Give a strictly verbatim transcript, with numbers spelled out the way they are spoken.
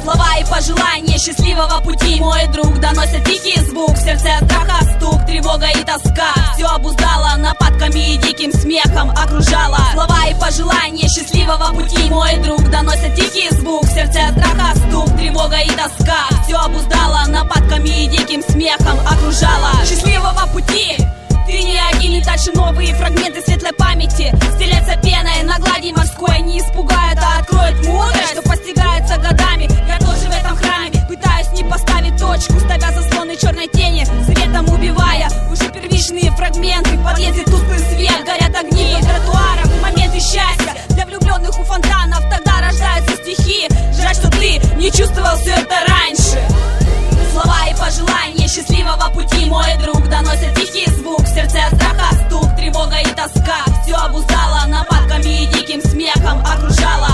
Слова и пожелания счастливого пути, мой друг, доносят тихий звук. В сердце страха стук, тревога и тоска. Все обуздала нападками и диким смехом окружала. Слова и пожелания счастливого пути, мой друг, доносят тихий звук. В сердце страха стук, тревога и тоска. Все обуздала нападками и диким смехом окружала. Счастливого пути! Ты не один, и дальше новые фрагменты светлой памяти стелятся пеной на глади морской. Не испугают, а откроют мудрость, что постигается годами. Я тоже в этом храме пытаюсь не поставить точку, ставя заслоны черной тени, светом убивая уже первичные фрагменты. В подъезде тусклый свет, горят огни на тротуарах, моменты счастья для влюбленных у фонтанов. Тогда рождаются стихи. Жаль, что ты не чувствовал все это раньше. Слова и пожелания счастливого пути, мой друг, доносят тихий звук. В сердце страха стук, тревога и тоска. Все обуздала нападками и диким смехом окружала.